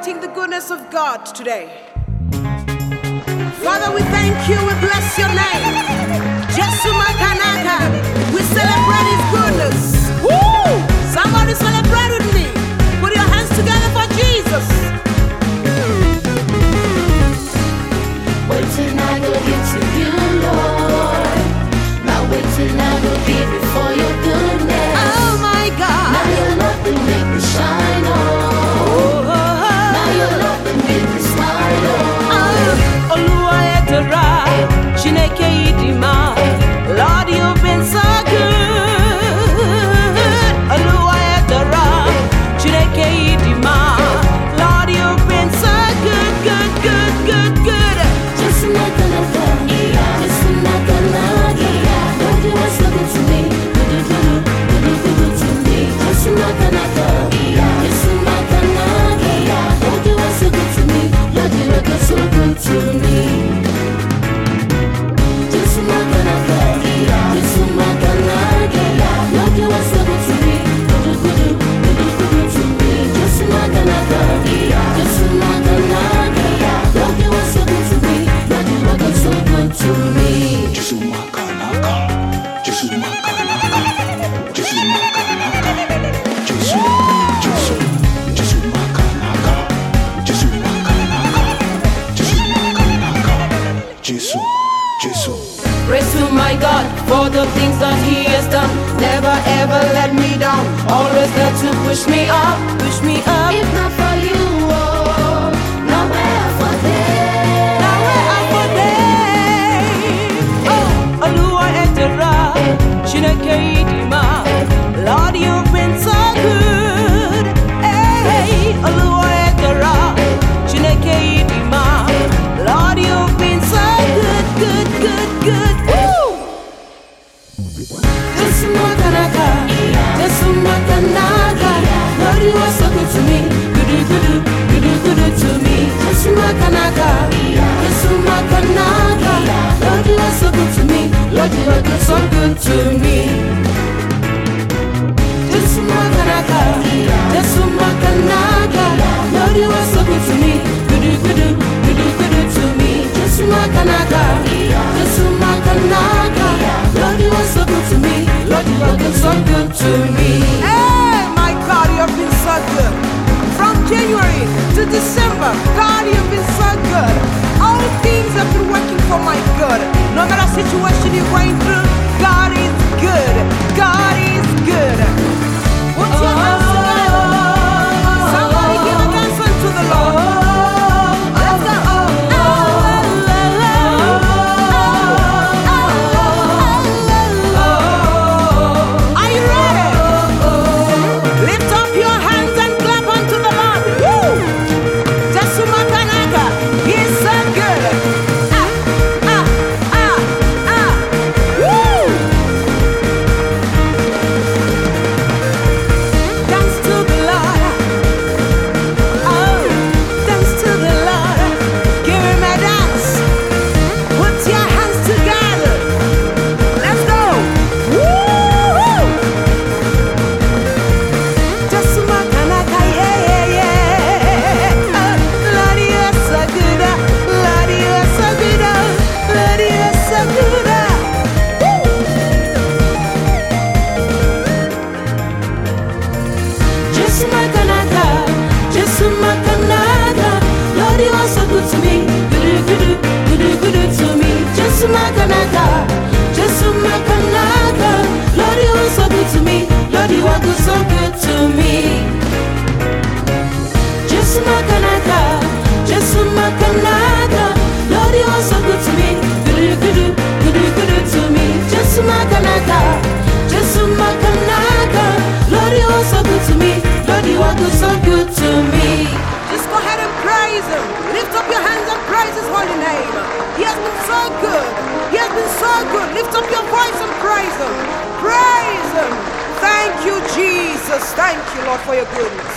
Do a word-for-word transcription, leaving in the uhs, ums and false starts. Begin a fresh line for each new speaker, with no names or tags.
celebrating the goodness of God today. Father, we thank you, we bless your name. Jesu Makanaka, we celebrate his goodness. Woo! Somebody celebrate with me. Put your hands together for Jesus.
Wait till I go give to you, Lord. Now wait till I go give before your goodness.
Oh my God.
Now your love will make me shine on.
Oh, oh, oh.
Now your love will make me smile on.
Oh, Oluwa Edera, Chineke Idima. Lord, you've been so good. Oluwa Edera, Chineke Idima. Lord, you've been so good, good, good, good, good.
Just like another, just like another. Lord, you are so good to me. Good, good, good, good, good, good to me. Just like another, just like another. Lord, you are so good to me. Lord, you are so good to me. Just like another, just like another. Lord, you are so good to me. Good, good, good, good, good, good to me. Just like another, just like another. Lord, you are so good to me. Lord, you are so good to me.
Jesu Makanaka, Jesu Makanaka, Jesu Makanaka, Jesu, Jesu, Jesu Makanaka, Jesu Makanaka, Jesu Makanaka, Jesu, Jesu.
Praise to my God for the things that he has done. Never ever let me down. Always there to push me up, push me up.
If not for you, oh, nowhere for them.
Now where am I? Oh, Oluwa Edera, Chineke Idima. Lord, you've been so good. Hey, Oluwa Edera, Chineke Idima. Lord, you've been so good, good, good, good. Woo! Jesu Makanaka, Jesu Makanaka. Lord, you are so good to me. Good, good, good, good, good to me. Jesu Makanaka, Jesu Makanaka. Lord, you are so good to me. Lord, you are good, so good to me. Jesu Makanaka, Jesu Makanaka. Lord, you are so good to me. Good, good, good, good to me. Jesu Makanaka, Jesu Makanaka. Lord, you are so good to me. Lord, you are good, so good to me. Hey, my God, you have been so good. From January to December, God, you've been so good. All things have been working for my good. No matter situation you're going through, God is good. God is good. Put your hands together. Somebody give a dance unto the Lord. Let's go. Are you ready? Lift up your hands and clap unto the Lord. Woo! Jesu Makanaka, he is so good. Ah, ah, ah, ah. Woo! Dance to the Lord. Oh, dance to the Lord. Give him a dance. Put your hands together. Let's go. Woo! Jesu Makanaka, yeah, yeah, yeah. Oh, Lord, you are so good. ah. Lord, you are so good. ah. Lord, you are so good. ah. Woo! Jesu Makanaka, Jesu Makanaka. Lord, you are so good to me. Good, good, good, good to me. Jesu Makanaka, Jesu Makanaka. Lord, you are so good to me. Lord, you are good, so good to me. Jesu Makanaka, Jesu Makanaka. Lord, you are so good to me. Good, good, good, good to me. Jesu Makanaka, Jesu Makanaka. Lord, you are so good to me. Lord, you are good, so good to me. Just go ahead and praise him. Lift up your hands and praise his holy name. He has been so good. He has been so good. Lift up your voice and praise him. Praise him. Thank you, Jesus. Thank you, Lord, for your goodness.